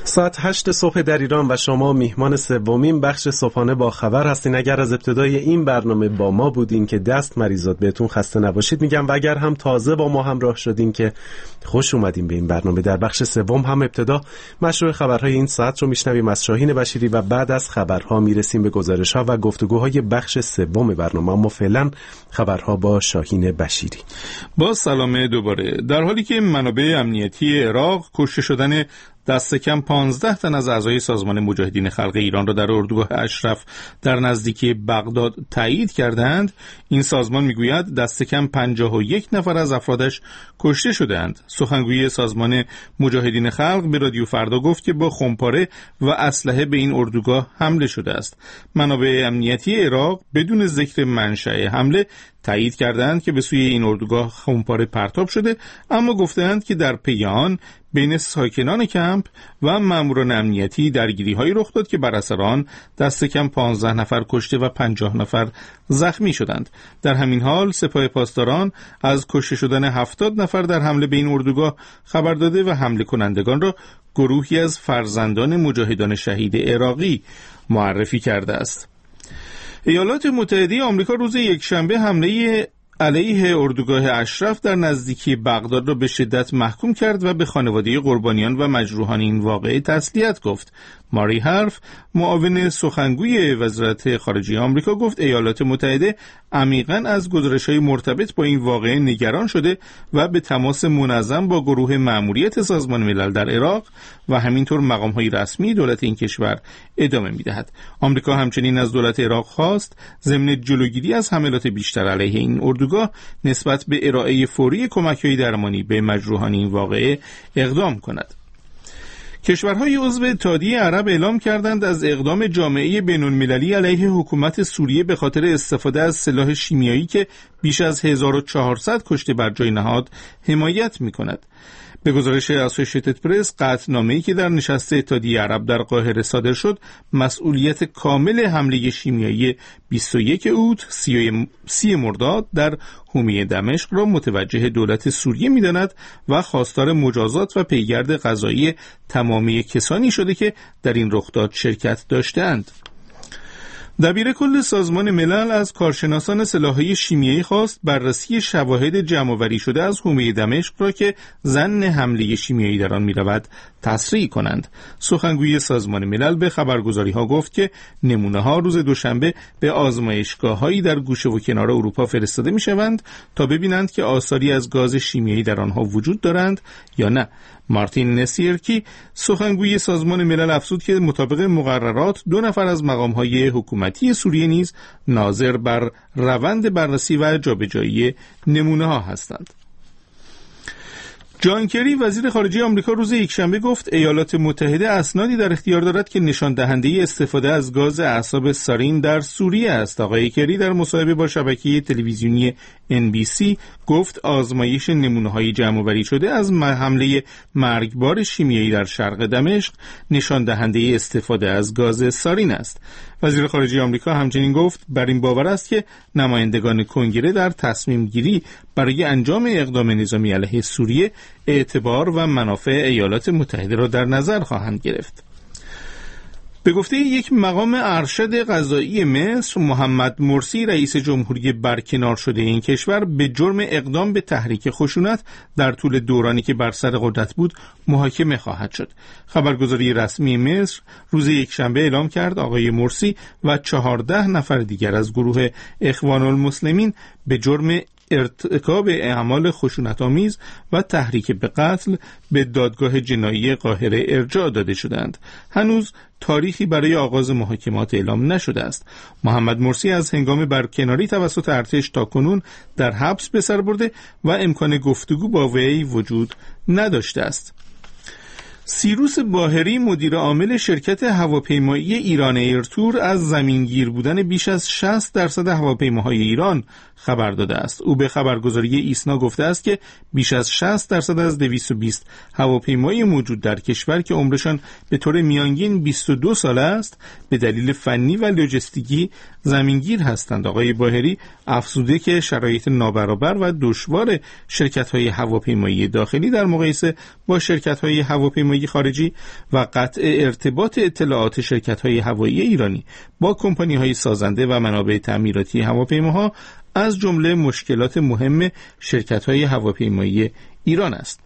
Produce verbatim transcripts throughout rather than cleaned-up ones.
ساعت هشت صبح در ایران و شما میهمان سومین بخش صبحانه با خبر هستین. اگر از ابتدای این برنامه با ما بودین که دست مریضات بهتون خسته نباشید میگم، و اگر هم تازه با ما همراه شدین که خوش اومدین به این برنامه. در بخش سوم هم ابتدا مشروع خبرهای این ساعت رو میشنویم از شاهین بشیری و بعد از خبرها میرسیم به گزارش‌ها و گفتگوهای بخش سوم برنامه. اما فعلا خبرها با شاهین بشیری. با سلام دوباره. در حالی که منابع امنیتی عراق کشته شدن دست کم پانزده تن از اعضای سازمان مجاهدین خلق ایران را در اردوگاه اشرف در نزدیکی بغداد تایید کردند، این سازمان میگوید دست کم پنجاه و یک نفر از افرادش کشته شدند. سخنگوی سازمان مجاهدین خلق به رادیو فردا گفت که با خمپاره و اسلحه به این اردوگاه حمله شده است. منابع امنیتی عراق بدون ذکر منشأ حمله تایید کردند که به سوی این اردوگاه خمپاره پرتاب شده، اما گفتند که در پی آن بین ساکنان کمپ و ماموران امنیتی درگیری‌هایی رخ داد که بر اثر آن دست کم پانزده نفر کشته و پنجاه نفر زخمی شدند. در همین حال سپاه پاسداران از کشته شدن هفتاد نفر در حمله به این اردوگاه خبر داده و حمله کنندگان را گروهی از فرزندان مجاهدان شهید عراقی معرفی کرده است. ایالات متحده آمریکا روز یکشنبه حمله علیه اردوگاه اشرف در نزدیکی بغداد را به شدت محکوم کرد و به خانواده قربانیان و مجروحان این واقعه تسلیت گفت. ماری هارف، معاون سخنگوی وزارت خارجه آمریکا، گفت ایالات متحده عمیقاً از گزارش‌های مرتبط با این واقعه نگران شده و به تماس منظم با گروه مأموریت سازمان ملل در عراق و همینطور مقام‌های رسمی دولت این کشور ادامه می‌دهد. آمریکا همچنین از دولت عراق خواست ضمن جلوگیری از حملات بیشتر علیه این اردوگاه نسبت به ارائه فوری کمک‌های درمانی به مجروحان این واقعه اقدام کند. کشورهای عضو اتحادیه عرب اعلام کردند از اقدام جامعه بین‌المللی علیه حکومت سوریه به خاطر استفاده از سلاح شیمیایی که بیش از هزار و چهارصد کشته بر جای نهاد حمایت می‌کند. به گزارش اسوسییتد پرس، قطعنامه‌ای که در نشست اتحادیه عرب در قاهره صادر شد، مسئولیت کامل حمله شیمیایی بیست و یک اوت سی مرداد در حومه دمشق را متوجه دولت سوریه می‌داند و خواستار مجازات و پیگرد قضایی تمامی کسانی شده که در این رخداد شرکت داشتند. دبیر کل سازمان ملل از کارشناسان سلاح‌های شیمیایی خواست بررسی شواهد جمع‌آوری شده از حومه دمشق را که ظن حمله شیمیایی در آن می‌رود تصریح کنند. سخنگوی سازمان ملل به خبرگزاری‌ها گفت که نمونه‌ها روز دوشنبه به آزمایشگاه‌هایی در گوشه و کنار اروپا فرستاده می‌شوند تا ببینند که آثاری از گاز شیمیایی در آنها وجود دارند یا نه. مارتین نسیرکی، سخنگوی سازمان ملل، افزود که مطابق مقررات دو نفر از مقام‌های حکومتی سوریه نیز ناظر بر روند بررسی و جابجایی نمونه‌ها هستند. جان کری، وزیر خارجه آمریکا، روز یکشنبه گفت ایالات متحده اسنادی در اختیار دارد که نشان دهنده استفاده از گاز اعصاب سارین در سوریه است. آقای کری در مصاحبه با شبکه تلویزیونی ان بی سی گفت آزمایش نمونه‌های جمع‌آوری شده از حمله مرگبار شیمیایی در شرق دمشق نشان دهنده استفاده از گاز سارین است. وزیر خارجه آمریکا همچنین گفت بر این باور است که نمایندگان کنگره در تصمیم گیری برای انجام اقدام نظامی علیه سوریه اعتبار و منافع ایالات متحده را در نظر خواهند گرفت. به گفته یک مقام ارشد قضایی مصر، محمد مرسی، رئیس جمهوری برکنار شده این کشور، به جرم اقدام به تحریک خشونت در طول دورانی که بر سر قدرت بود محاکمه خواهد شد. خبرگزاری رسمی مصر روز یکشنبه اعلام کرد آقای مرسی و چهارده نفر دیگر از گروه اخوان المسلمین به جرم ارتکاب اعمال خشونت‌آمیز و تحریک به قتل به دادگاه جنایی قاهره ارجاع داده شدند. هنوز تاریخی برای آغاز محاکمات اعلام نشده است. محمد مرسی از هنگام برکناری توسط ارتش تاکنون در حبس به سر برده و امکان گفتگو با وی وجود نداشته است. سیروس باهری، مدیر عامل شرکت هواپیمایی ایران ایرتور، از زمینگیر بودن بیش از شصت درصد هواپیماهای ایران خبر داده است. او به خبرگزاری ایسنا گفته است که بیش از شصت درصد از دویست و بیست هواپیمای موجود در کشور که عمرشان به طور میانگین بیست و دو سال است به دلیل فنی و لوجستیکی زمینگیر هستند. آقای باهری افزوده که شرایط نابرابر و دشوار شرکت‌های هواپیمایی داخلی در مقایسه با شرکت‌های هواپیمایی خارجی و قطع ارتباط اطلاعات شرکت‌های هوایی ایرانی با کمپانی‌های سازنده و منابع تعمیراتی هواپیماها از جمله مشکلات مهم شرکت‌های هواپیمایی ایران است.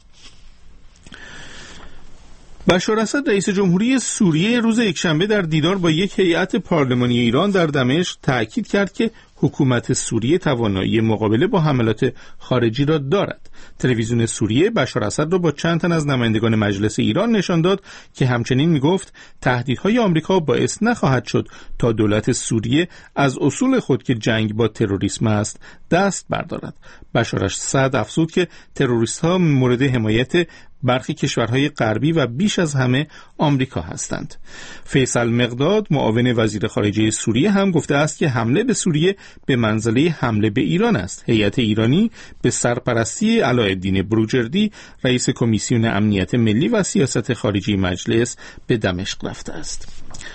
بشار اسد رئیس جمهوری سوریه روز یکشنبه در دیدار با یک هیئت پارلمانی ایران در دمشق تأکید کرد که حکومت سوریه توانایی مقابله با حملات خارجی را دارد. تلویزیون سوریه بشار اسد را با چند تن از نمایندگان مجلس ایران نشان داد که همچنین میگفت تهدیدهای آمریکا باعث نخواهد شد تا دولت سوریه از اصول خود که جنگ با تروریسم است دست بردارد. بشار اسد افزود که تروریست‌ها مورد حمایت برخی کشورهای غربی و بیش از همه آمریکا هستند. فیصل مقداد معاون وزیر خارجه سوریه هم گفته است که حمله به سوریه به منزله حمله به ایران است. هیئت ایرانی به سرپرستی علاءالدین بروجردی رئیس کمیسیون امنیت ملی و سیاست خارجی مجلس به دمشق رفته است.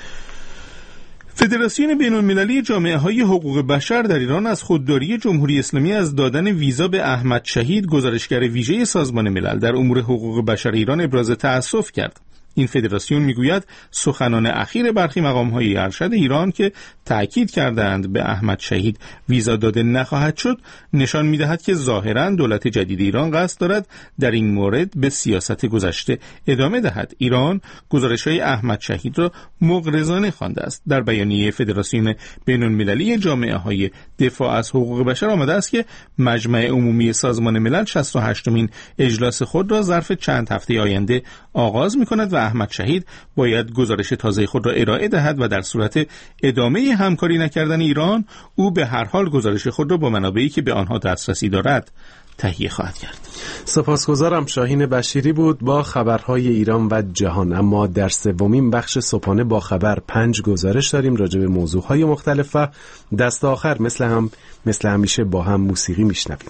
فدراسیون بین‌المللی جامعه‌های حقوق بشر در ایران از خودداری جمهوری اسلامی از دادن ویزا به احمد شهید، گزارشگر ویژه سازمان ملل در امور حقوق بشر ایران، ابراز تأسف کرد. این فدراسیون میگوید سخنان اخیر برخی مقام‌های ارشد ایران که تأکید کردند به احمد شهید ویزا داده نخواهد شد نشان می‌دهد که ظاهراً دولت جدید ایران قصد دارد در این مورد به سیاست گذشته ادامه دهد. ایران گزارش‌های احمد شهید را مغرضانه خوانده است. در بیانیه فدراسیون بین‌المللی جامعه‌های دفاع از حقوق بشر آمده است که مجمع عمومی سازمان ملل شصت و هشتمین اجلاس خود را ظرف چند هفته آینده آغاز می‌کند و احمد شهید باید گزارش تازه خود را ارائه دهد و در صورت ادامه همکاری نکردن ایران او به هر حال گزارش خود را با منابعی که به آنها دسترسی دارد تهیه خواهد کرد. سپاسگزارم. شاهین بشیری بود با خبرهای ایران و جهان. اما در سومین بخش صبحانه با خبر پنج گزارش داریم راجع به موضوعهای مختلف و دست آخر مثل هم مثل همیشه با هم موسیقی میشنویم.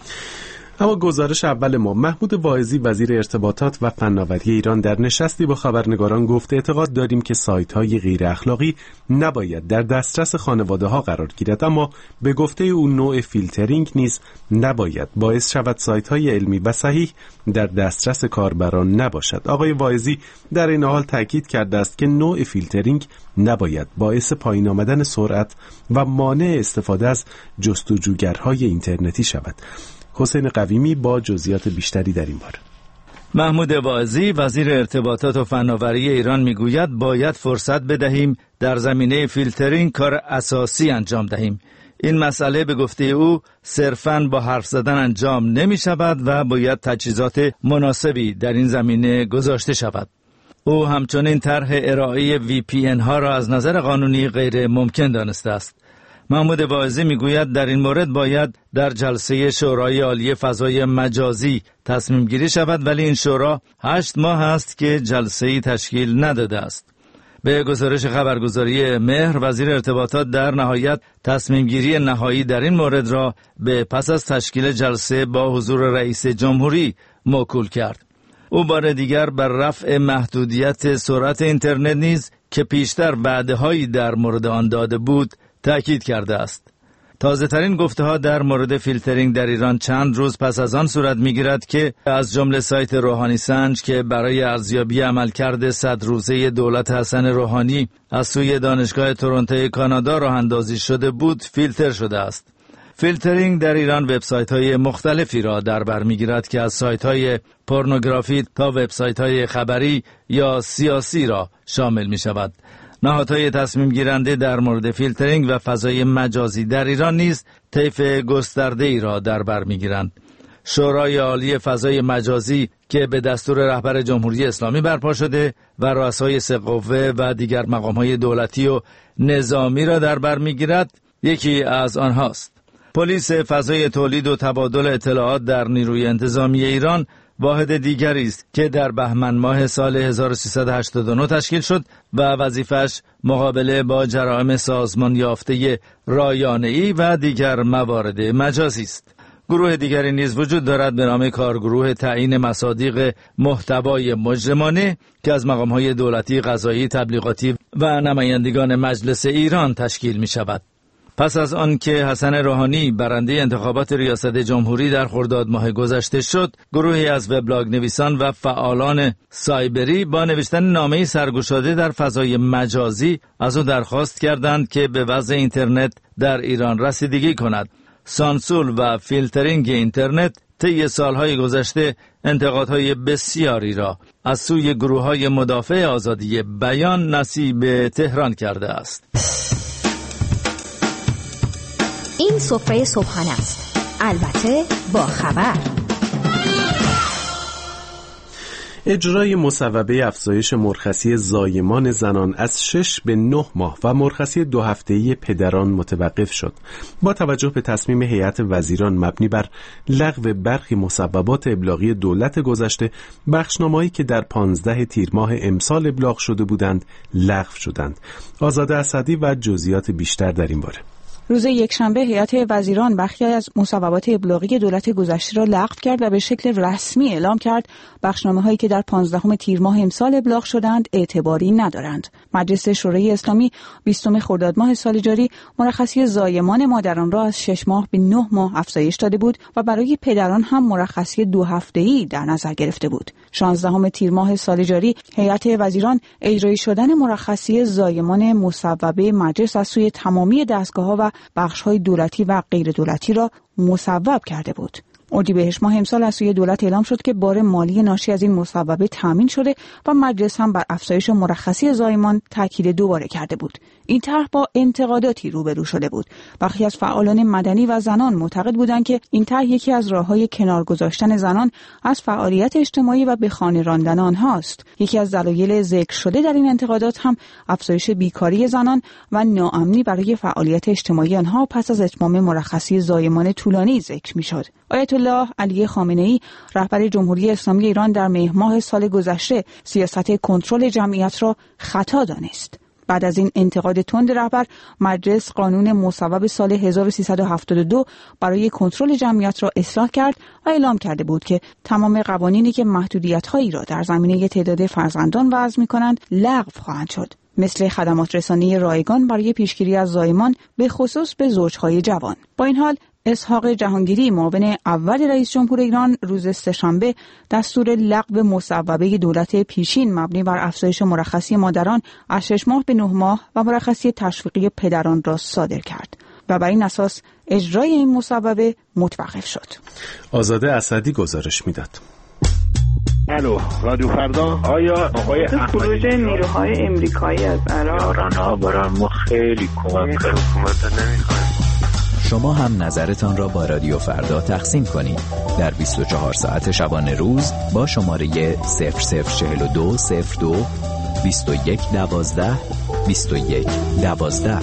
اما گزارش اول ما، محمود واعظی وزیر ارتباطات و فناوری ایران در نشستی با خبرنگاران گفت اعتقاد داریم که سایت‌های غیر اخلاقی نباید در دسترس خانواده‌ها قرار گیرد، اما به گفته او نوع فیلترینگ نیز نباید باعث شود سایت‌های علمی و صحیح در دسترس کاربران نباشد. آقای واعظی در این حال تاکید کرده است که نوع فیلترینگ نباید باعث پایین آمدن سرعت و مانع استفاده از جستجوگرهای اینترنتی شود. حسین قویمی با جزئیات بیشتری در این باره. محمود واعظی وزیر ارتباطات و فناوری ایران میگوید باید فرصت بدهیم در زمینه فیلترینگ کار اساسی انجام دهیم. این مسئله به گفته او صرفاً با حرف زدن انجام نمی شود و باید تجهیزات مناسبی در این زمینه گذاشته شود. او همچنین طرح ارائه وی پی ان ها را از نظر قانونی غیر ممکن دانسته است. محمود واعظی میگوید در این مورد باید در جلسه شورای عالی فضای مجازی تصمیم گیری شود، ولی این شورا هشت ماه است که جلسه‌ای تشکیل نداده است. به گزارش خبرگزاری مهر، وزیر ارتباطات در نهایت تصمیم گیری نهایی در این مورد را به پس از تشکیل جلسه با حضور رئیس جمهوری موکول کرد. او بار دیگر بر رفع محدودیت سرعت اینترنت نیز که پیشتر وعده‌هایی در مورد آن داده بود تأکید کرده است. تازه ترین گفته ها در مورد فیلترینگ در ایران چند روز پس از آن صورت می گیرد که از جمله سایت روحانی سنج که برای ارزیابی عملکرد صد روزه دولت حسن روحانی از سوی دانشگاه تورنتو کانادا راه اندازی شده بود فیلتر شده است. فیلترینگ در ایران وبسایت های مختلفی را در بر می گیرد که از سایت های پورنوگرافی تا وبسایت های خبری یا سیاسی را شامل می شود. نهادهای تصمیم گیرنده در مورد فیلترینگ و فضای مجازی در ایران نیز طیف گسترده ای را در بر می‌گیرند. شورای عالی فضای مجازی که به دستور رهبر جمهوری اسلامی برپا شده و رؤسای سه قوه و دیگر مقام‌های دولتی و نظامی را در بر می‌گیرد، یکی از آنهاست. پلیس فضای تولید و تبادل اطلاعات در نیروی انتظامی ایران واحد دیگری است که در بهمن ماه سال هزار و سیصد و هشتاد و نه تشکیل شد و وظیفش مقابله با جرائم سازمان یافته رایانه‌ای و دیگر موارد مجازی است. گروه دیگری نیز وجود دارد به نام کارگروه تعیین مصادیق محتوای مجرمانه که از مقام‌های دولتی، قضایی، تبلیغاتی و نمایندگان مجلس ایران تشکیل می شود. پس از آن که حسن روحانی برنده انتخابات ریاست جمهوری در خرداد ماه گذشته شد، گروهی از وبلاگ نویسان و فعالان سایبری با نوشتن نامه‌ای سرگشاده در فضای مجازی از او درخواست کردند که به وضع اینترنت در ایران رسیدگی کند. سانسور و فیلترینگ اینترنت طی سالهای گذشته انتقادهای بسیاری را از سوی گروه‌های مدافع آزادی بیان نصیب تهران کرده است. این سفره صبحانه است، البته با خبر. اجرای مصوبه افزایش مرخصی زایمان زنان از شش به نه ماه و مرخصی دو هفته‌ای پدران متوقف شد. با توجه به تصمیم هیئت وزیران مبنی بر لغو برخی مصوبات ابلاغی دولت گذشته، بخشنامه‌هایی که در پانزده تیر ماه امسال ابلاغ شده بودند لغو شدند. آزاده اسدی و جزئیات بیشتر در این باره. روز یکشنبه هیئت وزیران بخشی از مصوبات ابلاغی دولت گذشته را لغو کرد و به شکل رسمی اعلام کرد بخشنامه‌هایی که در پانزدهم تیر ماه امسال ابلاغ شدند اعتباری ندارند. مجلس شورای اسلامی بیستم خرداد ماه سال جاری مرخصی زایمان مادران را از شش ماه به نه ماه افزایش داده بود و برای پدران هم مرخصی دو هفته‌ای در نظر گرفته بود. شانزدهم تیر ماه سال جاری هیئت وزیران اجرایی شدن مرخصی زایمان مصوبه مجلس از سوی تمامی دستگاه‌ها و بخش‌های دولتی و غیر دولتی را مصوب کرده بود. اردیبهشت ماه امسال از سوی دولت اعلام شد که بار مالی ناشی از این مصوبه تامین شده و مجلس هم بر افزایش مرخصی زایمان تاکید دوباره کرده بود. این طرح با انتقاداتی روبرو شده بود. برخی از فعالان مدنی و زنان معتقد بودند که این طرح یکی از راه‌های کنار گذاشتن زنان از فعالیت اجتماعی و به خانه راندن آنهاست. یکی از دلایل ذکر شده در این انتقادات هم افزایش بیکاری زنان و ناامنی برای فعالیت اجتماعی آنها پس از اتمام مرخصی زایمان طولانی ذکر می‌شد. آیت الله علی خامنه‌ای رهبر جمهوری اسلامی ایران در مهر ماه سال گذشته سیاست کنترل جمعیت را خطا دانست. بعد از این انتقاد تند رهبر، مجلس قانون مصوب سال هزار و سیصد و هفتاد و دو برای کنترل جمعیت را اصلاح کرد و اعلام کرده بود که تمام قوانینی که محدودیت‌هایی را در زمینه تعداد فرزندان وضع می‌کنند لغو خواهند شد، مثل خدمات رسانی رایگان برای پیشگیری از زایمان به خصوص به زوج‌های جوان. با این حال اسحاق جهانگیری معاون اول رئیس جمهور ایران روز سه‌شنبه دستور لغو مصوبه دولت پیشین مبنی بر افزایش مرخصی مادران از شش ماه به نه ماه و مرخصی تشویقی پدران را صادر کرد و بر این اساس اجرای این مصوبه متوقف شد. آزاده اسدی گزارش میداد. الو رادیو فردا. آیا آقای خروج نیروهای امریکایی از عراق ایران‌ها برای ما خیلی کمک کرد. حکومت نمی‌خواد. شما هم نظرتان را با رادیو فردا تقسیم کنید در بیست و چهار ساعت شبانه روز با شماره صفر صفر چهل و دو صفر دو بیست و یک دوازده بیست و یک دوازده.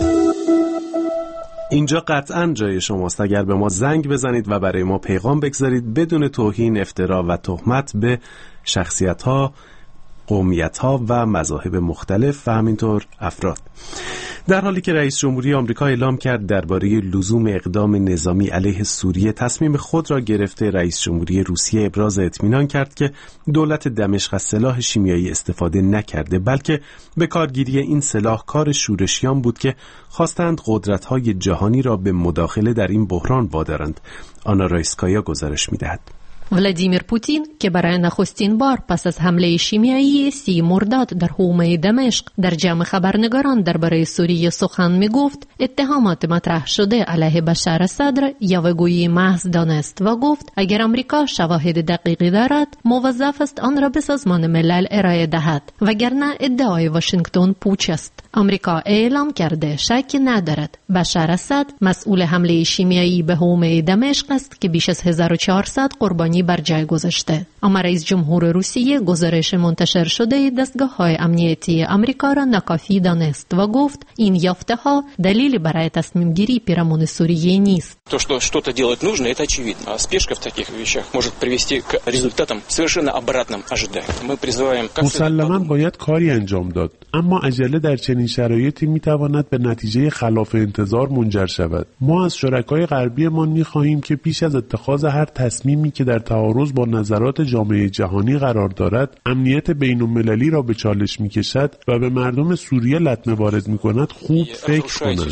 اینجا قطعاً جای شماست. اگر به ما زنگ بزنید و برای ما پیغام بگذارید بدون توهین، افترا و تهمت به شخصیت‌ها، قومیت‌ها و مذاهب مختلف و همینطور افراد. در حالی که رئیس جمهوری آمریکا اعلام کرد درباره لزوم اقدام نظامی علیه سوریه تصمیم خود را گرفته، رئیس جمهوری روسیه ابراز اطمینان کرد که دولت دمشق از سلاح شیمیایی استفاده نکرده، بلکه به کارگیری این سلاح کار شورشیان بود که خواستند قدرت‌های جهانی را به مداخله در این بحران وادارند. آنا رایسکایا گزارش می‌دهد. ولادیمیر پوتین که برای نخستین بار پس از حمله شیمیایی سی مرداد در حومه دمشق در جمع خبرنگاران درباره سوریه سخن می‌گفت، اتهامات مطرح شده علیه بشار اسد را یاوه‌گویی محض دانست و گفت اگر آمریکا شواهد دقیقی دارد موظف است آن را به سازمان ملل ارائه دهد، وگرنه ادعای واشنگتن پوچ است. آمریکا اعلام کرده شکی ندارد بشار اسد مسئول حمله شیمیایی به حومه دمشق است که بیش از هزار و چهارصد قربانی بر جای گذاشته. اما رئیس جمهور روسیه گزارش منتشر شده دستگاه‌های امنیتی آمریکا را ناکافی دانست و گفت این یافته‌ها دلیلی برای تصمیم گیری پیرامون سوریه نیست. То, что что-то делать нужно, это очевидно. А спешка в таких вещах может привести к результатам совершенно обратным ожиданиям. Мы призываем مسلماً باید کاری انجام داد، اما عجله در چنین شرایطی میتواند به نتیجه خلاف انتظار منجر شود. ما از شرکای غربیمان می‌خواهیم که پیش از اتخاذ هر تصمیمی که در تعارض با نظرات جامعه جهانی قرار دارد، امنیت بین‌المللی را به چالش می‌کشد و به مردم سوریه لطمه وارد می‌کند، خوب فکر کنند.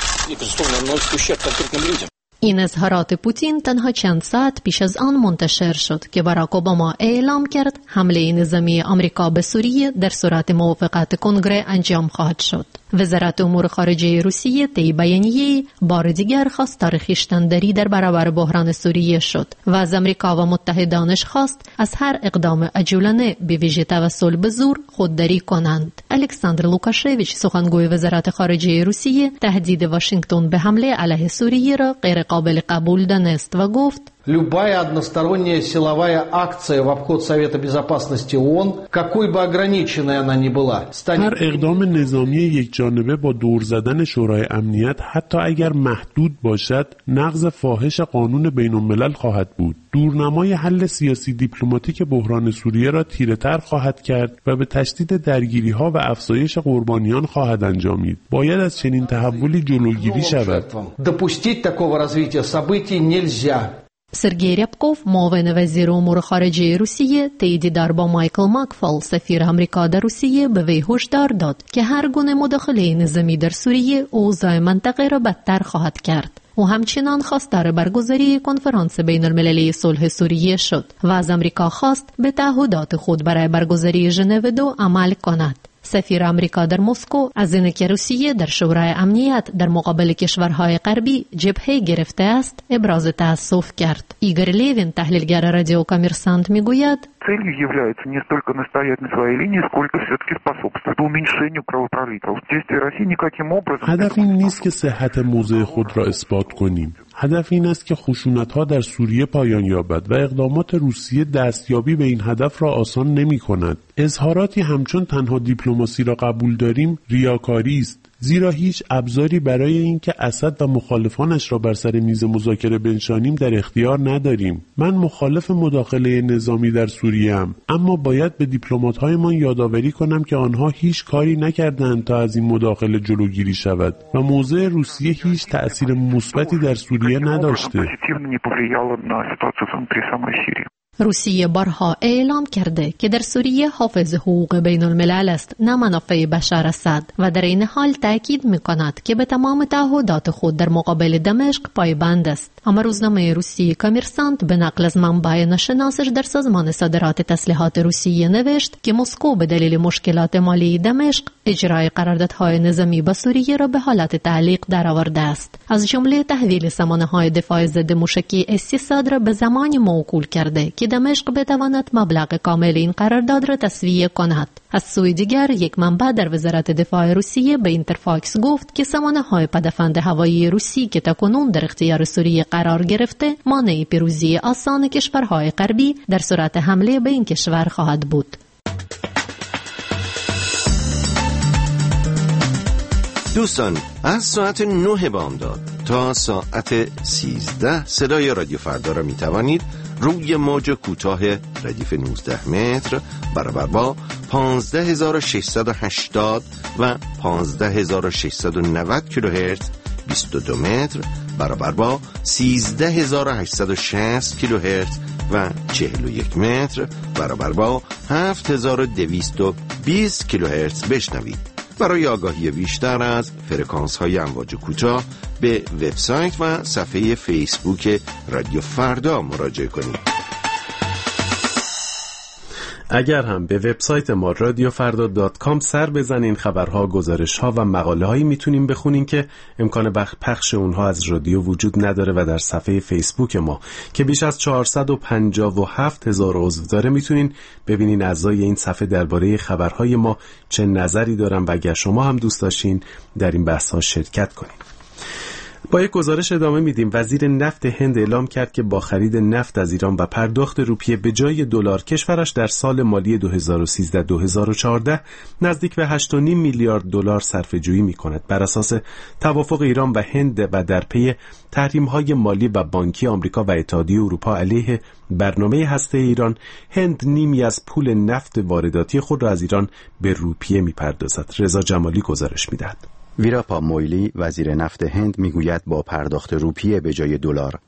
این اظهارات پوتین تنها چند ساعت پیش از آن منتشر شد که باراک اوباما اعلام کرد حمله نظامی آمریکا به سوریه در صورت موافقت کنگره انجام خواهد شد. وزارت امور خارجه روسیه طی بیانیه بار دیگر خواستار خویشتن‌داری در برابر بحران سوریه شد و از آمریکا و متحدانش خواست از هر اقدام عجولانه به ویژه توسل به زور خودداری کنند. الکساندر لوکاشویچ سخنگوی وزارت خارجه روسیه تهدید واشنگتن به حمله علیه سوریه را غیر قابل قبول دانست و گفت Любая односторонняя силовая акция в обход Совета Безопасности ООН, какой бы ограниченной она ни была, станет... هر اقدام نظامی یک جانبه با دور زدن شورای امنیت، حتی اگر محدود باشد، نقض فاحش قانون بین الملل خواهد بود. دورنمای حل سیاسی دیپلماتیک بحران سوریه را تیره‌تر خواهد کرد و به تشدید درگیری‌ها و افزایش قربانیان خواهد انجامید. باید از چنین تحولی جلوگیری شود. Допустить такого развития событий нельзя. سرگئی ریبکوف معاون وزیر امور خارجه روسیه طی دیدار با مایکل ماکفال سفیر آمریکا در روسیه به وی هشدار داد که هر گونه مداخله نظامی در سوریه اوضاع منطقه را بدتر خواهد کرد. و همچنان خواستار برگزاری کنفرانس بین المللی صلح سوریه شد و از آمریکا خواست به تعهدات خود برای برگزاری ژنو دو عمل کند. سفیر آمریکا در مسکو از اینکه روسیه در شورای امنیت در مقابل کشورهای غربی جبهه گرفته است ابراز تأسف کرد. ایگور لیوین تحلیلگر رادیو کامرسانت میگوید целью является не столько настоять на своей линии, сколько все-таки способствует уменьшению кровопролития. Действия России никаким образом... هدف این نیست که صحت موضع خود را اثبات کنیم. هدف این است که خشونت‌ها در سوریه پایان یابد و اقدامات روسیه دستیابی به این هدف را آسان نمی‌کند. اظهاراتی همچون تنها دیپلماسی را قبول داریم ریاکاری است. زیرا هیچ ابزاری برای اینکه اسد و مخالفانش را بر سر میز مذاکره بنشانیم در اختیار نداریم. من مخالف مداخله نظامی در سوریه ام، اما باید به دیپلمات‌هایمان یادآوری کنم که آنها هیچ کاری نکردند تا از این مداخله جلوگیری شود و موضع روسیه هیچ تأثیر مثبتی در سوریه نداشته. روسیه بارها اعلام کرده که در سوریه حافظ حقوق بین الملل است، نه منافع بشار اسد، و در این حال تأکید می‌کند که به تمام تعهدات خود در مقابل دمشق پایبند است. اما روزنامه روسی کامرسانت به نقل از منبع ناشناسش در سازمان صادرات تسلیحات روسیه نوشت که مسکو به دلیل مشکلات مالی دمشق اجرای قراردادهای نظامی با سوریه را به حالت تعلیق درآورده است. از جمله تحویل سامانه‌های دفاع ضد موشکی اس سه صد را به زمانی موکول کرده که دمشق بتواند مبلغ کامل این قرارداد را تسویه کند. از سوی دیگر یک منبع در وزارت دفاع روسیه به اینترفاکس گفت که سامانه‌های پدافند هوایی روسی که تاکنون در اختیار سوریه قرار گرفته مانع پیروزی آسان کشورهای غربی در صورت حمله به این کشور خواهد بود. دوستان، از ساعت نه بامداد تا ساعت سیزده صدای رادیو فردا را می توانید روی موج کوتاه ردیف نوزده متر برابر با پانزده هزار و ششصد و هشتاد و پانزده هزار و ششصد و نود کیلوهرتز، بیست و دو متر برابر با سیزده هزار و هشتصد و شصت کیلوهرتز و چهل و یک متر برابر با هفت هزار و دویست و بیست کیلوهرتز بشنوید. برای آگاهی بیشتر از فرکانس های امواج کوتاه به وبسایت و صفحه فیسبوک رادیو فردا مراجعه کنید. اگر هم به وبسایت ما رادیو فردا دات کام سر بزنین، خبرها، گزارش‌ها و مقاله‌هایی میتونین بخونین که امکان پخش اونها از رادیو وجود نداره و در صفحه فیسبوک ما که بیش از چهارصد و پنجاه و هفت هزار عضو داره میتونین ببینین اعضای این صفحه درباره خبرهای ما چه نظری دارن و اگر شما هم دوست داشتین در این بحث‌ها شرکت کنین. با یک گزارش ادامه میدیم. وزیر نفت هند اعلام کرد که با خرید نفت از ایران و پرداخت روپیه به جای دلار کشورش در سال مالی دو هزار و سیزده دو هزار و چهارده نزدیک به هشت و نیم میلیارد دلار صرفه‌جویی می‌کند. بر اساس توافق ایران و هند و در پی تحریم‌های مالی و بانکی آمریکا و اتحادیه اروپا علیه برنامه هسته ایران، هند نیمی از پول نفت وارداتی خود را از ایران به روپیه می‌پردازد. رضا جمالی گزارش می‌دهد. ویراپا مویلی وزیر نفت هند میگوید با پرداخت روپیه به جای دلار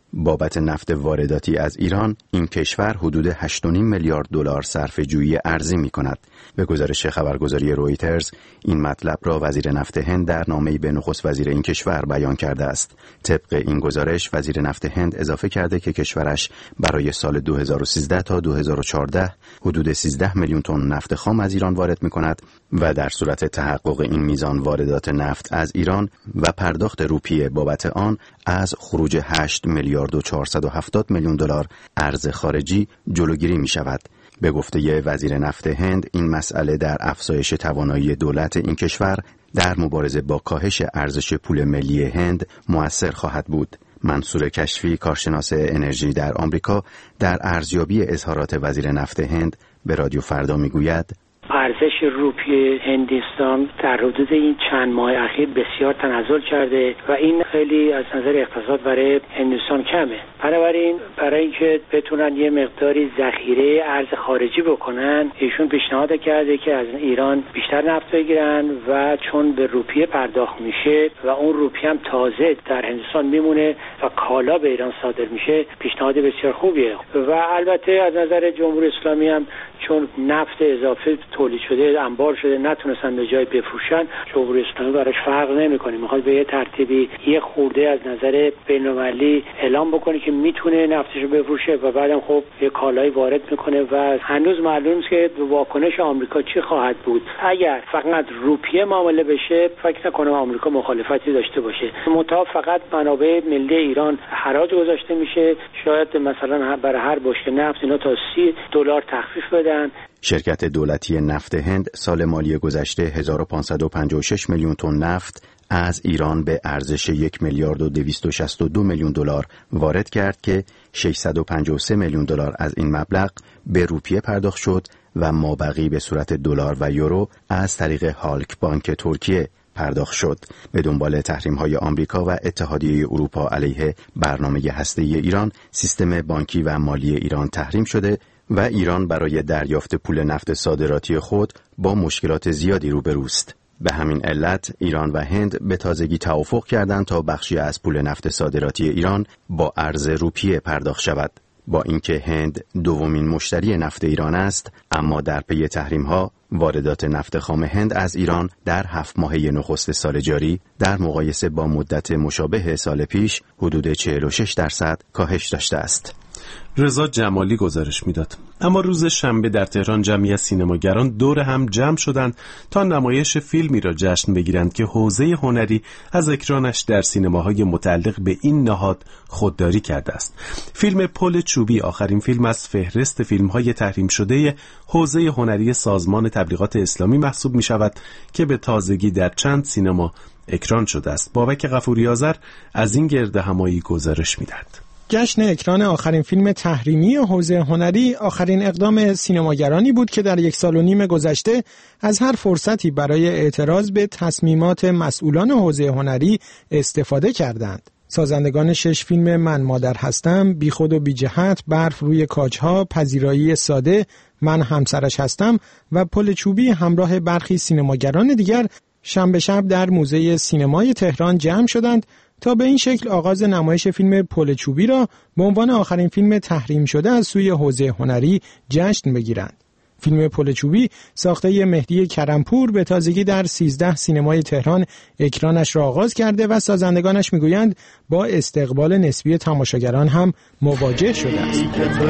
بابت نفت وارداتی از ایران، این کشور حدود هشت و نیم میلیارد دلار صرفه‌جویی ارزی می‌کند. به گزارش خبرگزاری رویترز، این مطلب را وزیر نفت هند در نامه‌ای به نخست وزیر این کشور بیان کرده است. طبق این گزارش، وزیر نفت هند اضافه کرده که کشورش برای سال دو هزار و سیزده تا دو هزار و چهارده حدود سیزده میلیون تن نفت خام از ایران وارد می‌کند و در صورت تحقق این میزان واردات نفت از ایران و پرداخت روپیه بابت آن، از خروج هشت میلیارد و چهارصد و هفتاد میلیون دلار ارز خارجی جلوگیری می‌شود. به گفته وزیر نفت هند، این مسئله در افزایش توانایی دولت این کشور در مبارزه با کاهش ارزش پول ملی هند مؤثر خواهد بود. منصور کشفی، کارشناس انرژی در آمریکا، در ارزیابی اظهارات وزیر نفت هند به رادیو فردا میگوید: ارزش روپیه هندوستان در حدود این چند ماه اخیر بسیار تنزل کرده و این خیلی از نظر اقتصاد برای هندوستان کمه. بنابراین برای اینکه بتونن یه مقداری ذخیره ارز خارجی بکنن، ایشون پیشنهاد کرده که از ایران بیشتر نفت بگیرن و چون به روپیه پرداخت میشه و اون روپیه هم تازه در هندوستان میمونه و کالا به ایران صادر میشه، پیشنهاد بسیار خوبیه. و البته از نظر جمهوری اسلامی هم چون نفت اضافه تولید شده، انبار شده، نتونستن به جای بفروشن، جمهوری اسلامی براش فرق نمیکنه، میخواد به یه ترتیبی یه خورده از نظر بین‌المللی اعلام بکنه که میتونه نفتشو بفروشه و بعدم خب یه کالایی وارد میکنه و هنوز معلوم نیست که واکنش آمریکا چی خواهد بود. اگر فقط روپیه معامله بشه، فکر نکنم آمریکا مخالفتی داشته باشه. منتها فقط منابع ملی ایران حراج گذاشته میشه، شاید مثلا برای هر بشکه نفت اینا تا سی دلار تخفیف بدن. شرکت دولتی نفت هند سال مالی گذشته هزار و پانصد و پنجاه و شش میلیون تن نفت از ایران به ارزش یک میلیارد و دویست و شصت و دو میلیون دلار وارد کرد که ششصد و پنجاه و سه میلیون دلار از این مبلغ به روپیه پرداخت شد و مابقی به صورت دلار و یورو از طریق هالک بانک ترکیه پرداخت شد. به دنبال تحریم‌های آمریکا و اتحادیه اروپا علیه برنامه هسته‌ای ایران، سیستم بانکی و مالی ایران تحریم شده و ایران برای دریافت پول نفت صادراتی خود با مشکلات زیادی روبروست. به همین علت ایران و هند به تازگی توافق کردند تا بخشی از پول نفت صادراتی ایران با ارز روپیه پرداخت شود. با اینکه هند دومین مشتری نفت ایران است، اما در پی تحریم‌ها واردات نفت خام هند از ایران در هفت ماهه نخست سال جاری در مقایسه با مدت مشابه سال پیش حدود چهل و شش درصد کاهش داشته است. رضا جمالی گزارش میداد. اما روز شنبه در تهران جمعی از سینماگران دور هم جمع شدند تا نمایش فیلمی را جشن بگیرند که حوزه هنری از اکرانش در سینماهای متعلق به این نهاد خودداری کرده است. فیلم پل چوبی آخرین فیلم از فهرست فیلم‌های تحریم شده حوزه هنری سازمان تبلیغات اسلامی محسوب می شود که به تازگی در چند سینما اکران شده است. بابک غفوری آذر از این گردهمایی گزارش می‌دهد. جشن اکران آخرین فیلم تحریمی حوزه هنری آخرین اقدام سینماگرانی بود که در یک سال و نیم گذشته از هر فرصتی برای اعتراض به تصمیمات مسئولان حوزه هنری استفاده کردند. سازندگان شش فیلم من مادر هستم، بی خود و بی جهت، برف روی کاجها، پذیرایی ساده، من همسرش هستم و پل چوبی همراه برخی سینماگران دیگر شنبه شب در موزه سینمای تهران جمع شدند تا به این شکل آغاز نمایش فیلم پل چوبی را به عنوان آخرین فیلم تحریم شده از سوی حوزه هنری جشن بگیرند. فیلم پل چوبی ساخته مهدی کرمپور به تازگی در سیزده سینمای تهران اکرانش را آغاز کرده و سازندگانش میگویند با استقبال نسبی تماشاگران هم مواجه شده است.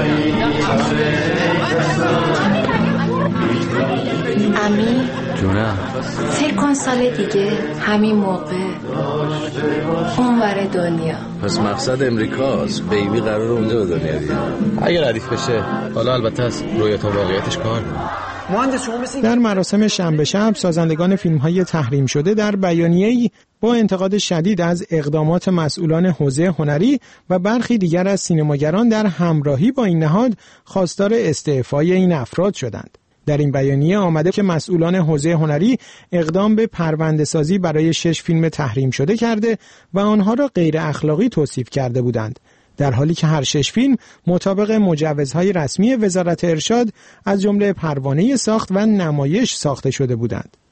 امی جونم، فکر کن سال دیگه همین موقع اونور دنیا. پس مقصد امریکاست، بیبی قراره اونجا به دنیا بیاد. اگر ردیف بشه، حالا البته از رویت و واقعیتش کار. در مراسم شنبه شب سازندگان فیلم‌های تحریم شده در بیانیه‌ای با انتقاد شدید از اقدامات مسئولان حوزه هنری و برخی دیگر از سینماگران در همراهی با این نهاد خواستار استعفای این افراد شدند. در این بیانیه آمده که مسئولان حوزه هنری اقدام به پرونده‌سازی برای شش فیلم تحریم شده کرده و آنها را غیر اخلاقی توصیف کرده بودند، در حالی که هر شش فیلم مطابق مجوزهای رسمی وزارت ارشاد از جمله پروانه ساخت و نمایش ساخته شده بودند.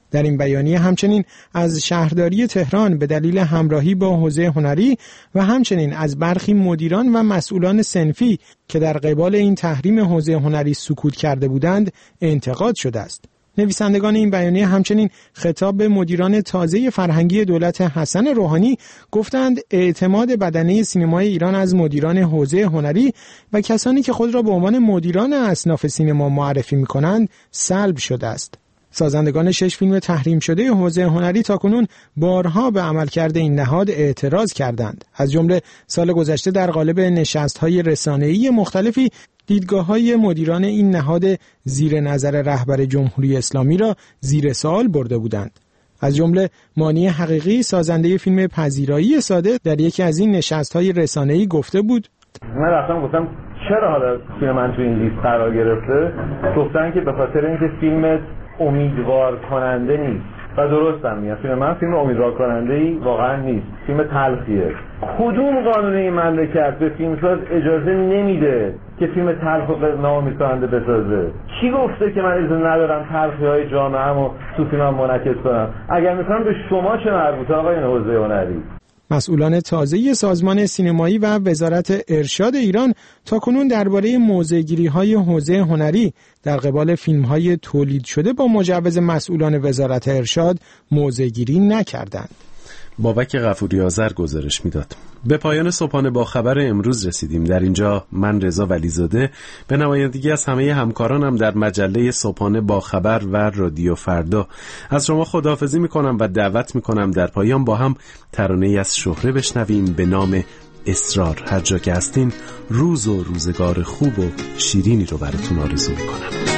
در این بیانیه همچنین از شهرداری تهران به دلیل همراهی با حوزه هنری و همچنین از برخی مدیران و مسئولان صنفی که در قبال این تحریم حوزه هنری سکوت کرده بودند انتقاد شده است. نویسندگان این بیانیه همچنین خطاب به مدیران تازه فرهنگی دولت حسن روحانی گفتند اعتماد بدنه سینمای ایران از مدیران حوزه هنری و کسانی که خود را به عنوان مدیران اصناف سینما معرفی می‌کنند سلب شده است. سازندگان شش فیلم تحریم شده حوزه هنری تاکنون بارها به عملکرد این نهاد اعتراض کردند. از جمله سال گذشته در قالب نشست‌های رسانه‌ای مختلفی دیدگاه‌های مدیران این نهاد زیر نظر رهبر جمهوری اسلامی را زیر سوال برده بودند. از جمله مانی حقیقی سازنده فیلم پذیرایی ساده در یکی از این نشست‌های رسانه‌ای گفته بود: من رفتم گفتم چرا حالا فیلم من تو این لیست قرار گرفته؟ گفتن که به خاطر اینکه فیلمت امیدوار کننده نیست. و درستم میگم، فیلم من فیلم امیدوار کننده ای واقعا نیست، فیلم تلخیه. کدوم قانون این مملکت به فیلمساز اجازه نمیده که فیلم تلخ و ناامیدکننده بسازه؟ کی گفته که من اجازه ندارم تلخی‌های جامعه‌مو تو فیلمم منعکس کنم؟ اگر می‌خوام به شما چه مربوطه آقایان حوزه هنری؟ مسئولان تازه سازمان سینمایی و وزارت ارشاد ایران تاکنون درباره موضع‌گیری‌های حوزه هنری در قبال فیلم‌های تولید شده با مجوز مسئولان وزارت ارشاد موضع‌گیری نکردند. بابک غفوری آذر گزارش میداد. به پایان صبحانه با خبر امروز رسیدیم. در اینجا من رضا ولیزاده به نمایندگی از همه همکارانم در مجله صبحانه با خبر و رادیو فردا از شما خداحافظی میکنم و دعوت میکنم در پایان با هم ترانه‌ای از شهره بشنویم به نام اصرار. هر جا که هستین روز و روزگار خوب و شیرینی رو براتون آرزو میکنم.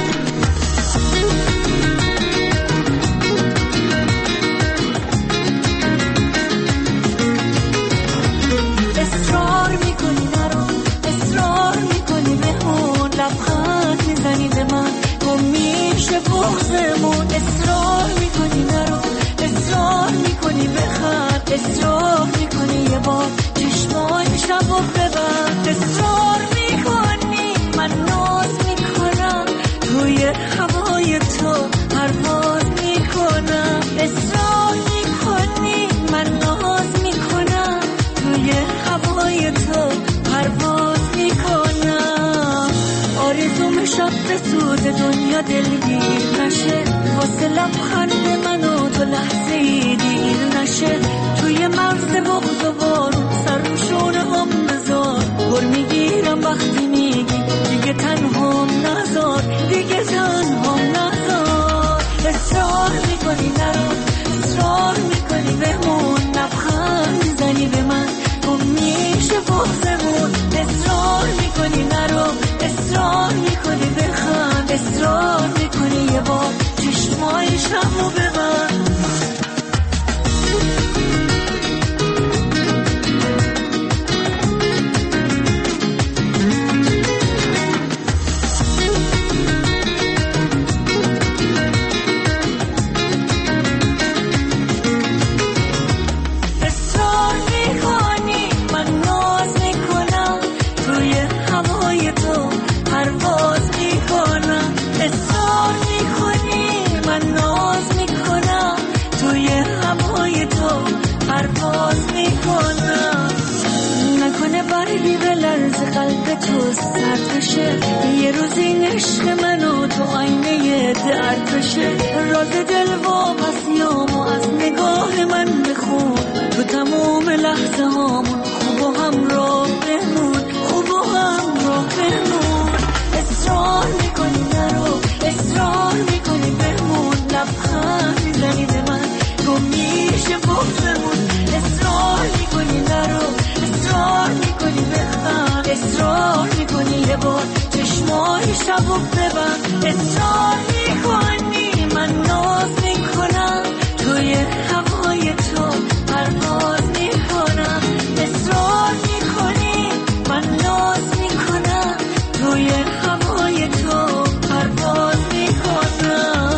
اصرار میکنی نرو، اصرار میکنی بخند، اصرار میکنی یه بار چشمای شبو ببند، اصرار میکنی من ناز میکنم توی هوای تو پرواز میکنم، اصرار میکنی من ناز میکنم توی هوای تو پرواز میکنم، آرزوم شب به سود دنیا دلگیر نشه، واسه لبخند من و تو لحظه ای دیر نشه، توی مغز بغض و بارون سر شونه هم بذار، پر میگیرم وقتی میگی دیگه تنهام نذار، دیگه تنهام نذار، اصرار میکنی نرو، اصرار میکنی بمون، لبخند میزنی به من گم میشه بغضمون، اصرار میکنی نرو، اصرار میکنی بخند، اصرار میکنی یه بار چشمای شبو ببند. برگی به لرز قلب تو سرد بشه، یه روز این عشق منو تو آینه درد بشه، راز دل واپسیامو از نگاه من بخون، تو تموم لحظه هامون خوب و همراه بمون، خوب و همراه بمون، اصرار میکنی نرو، اصرار میکنی بمون، لبخند میزنی به من گم میشه بغضمون، اصرار میکنی نرو، اصرار میکنی بخند، اصرار میکنی یه بار چشمای شبو ببند، اصرار میکنی من ناز میکنم توی هوای تو پرواز میکنم، اصرار میکنی من ناز میکنم توی هوای تو پرواز میکنم.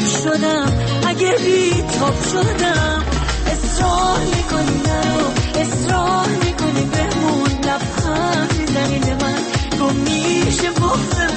شدم، اگه بیتاب شدم. اصرار میکنی نرو، اصرار میکنی بمون، لبخند میزنی به من، گم میشه بغض